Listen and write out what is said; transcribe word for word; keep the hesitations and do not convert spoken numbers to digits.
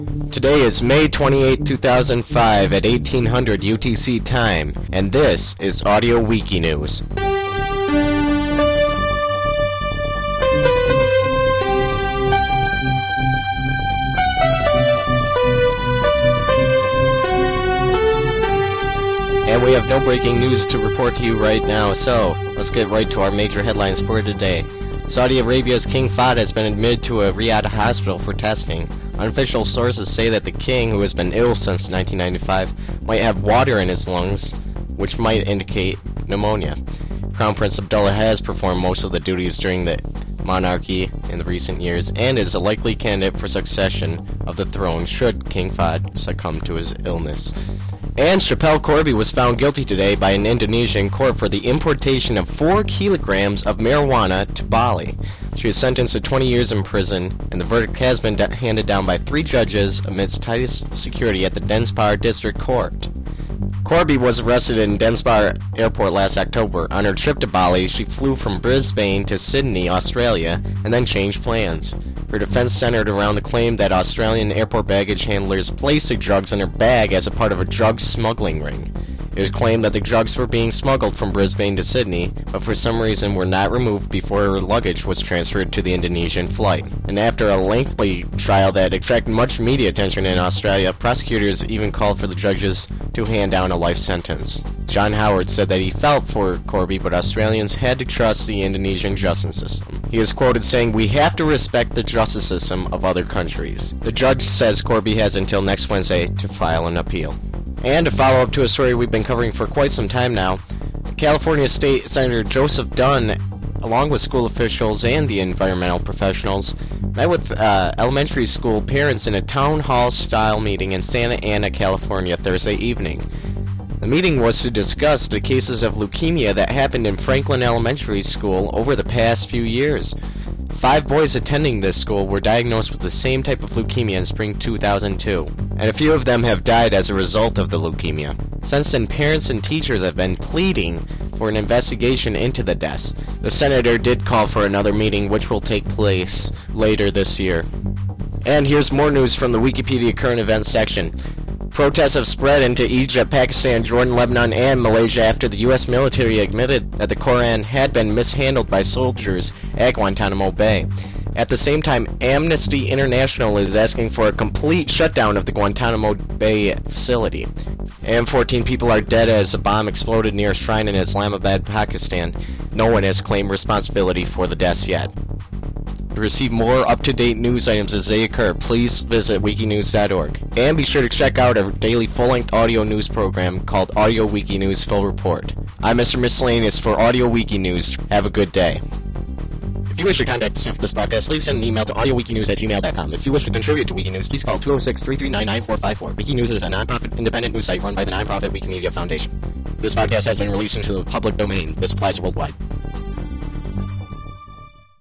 Today is May twenty-eighth, two thousand five at eighteen hundred U T C time, and this is Audio Wiki News. And we have no breaking news to report to you right now, so let's get right to our major headlines for today. Saudi Arabia's King Fahd has been admitted to a Riyadh hospital for testing. Unofficial sources say that the king, who has been ill since nineteen ninety-five, might have water in his lungs, which might indicate pneumonia. Crown Prince Abdullah has performed most of the duties during the monarchy in the recent years, and is a likely candidate for succession of the throne should King Fahd succumb to his illness. And Schapelle Corby was found guilty today by an Indonesian court for the importation of four kilograms of marijuana to Bali. She was sentenced to twenty years in prison, and the verdict has been handed down by three judges amidst tightest security at the Denpasar District Court. Corby was arrested in Denpasar Airport last October. On her trip to Bali, she flew from Brisbane to Sydney, Australia, and then changed plans. Her defense centered around the claim that Australian airport baggage handlers placed the drugs in her bag as a part of a drug smuggling ring. It was claimed that the drugs were being smuggled from Brisbane to Sydney, but for some reason were not removed before her luggage was transferred to the Indonesian flight. And after a lengthy trial that attracted much media attention in Australia, prosecutors even called for the judges to hand down a life sentence. John Howard said that he felt for Corby, but Australians had to trust the Indonesian justice system. He is quoted saying, "We have to respect the justice system of other countries." The judge says Corby has until next Wednesday to file an appeal. And to follow up to a story we've been covering for quite some time now, California State Senator Joseph Dunn, along with school officials and the environmental professionals, met with uh, elementary school parents in a town hall-style meeting in Santa Ana, California, Thursday evening. The meeting was to discuss the cases of leukemia that happened in Franklin Elementary School over the past few years. Five boys attending this school were diagnosed with the same type of leukemia in spring two thousand two, and a few of them have died as a result of the leukemia. Since then, parents and teachers have been pleading for an investigation into the deaths. The senator did call for another meeting, which will take place later this year. And here's more news from the Wikipedia current events section. Protests have spread into Egypt, Pakistan, Jordan, Lebanon, and Malaysia after the U S military admitted that the Quran had been mishandled by soldiers at Guantanamo Bay. At the same time, Amnesty International is asking for a complete shutdown of the Guantanamo Bay facility. And fourteen people are dead as a bomb exploded near a shrine in Islamabad, Pakistan. No one has claimed responsibility for the deaths yet. To receive more up-to-date news items as they occur, please visit wikinews dot org. And be sure to check out our daily full-length audio news program called Audio Wiki News Full Report. I'm Mister Miscellaneous for Audio Wiki News. Have a good day. If you wish to contact us for this podcast, please send an email to audio wiki news at gmail dot com. If you wish to contribute to Wikinews, please call two oh six, three three nine, nine four five four. Wikinews is a non-profit independent news site run by the non-profit Wikimedia Foundation. This podcast has been released into the public domain. This applies worldwide.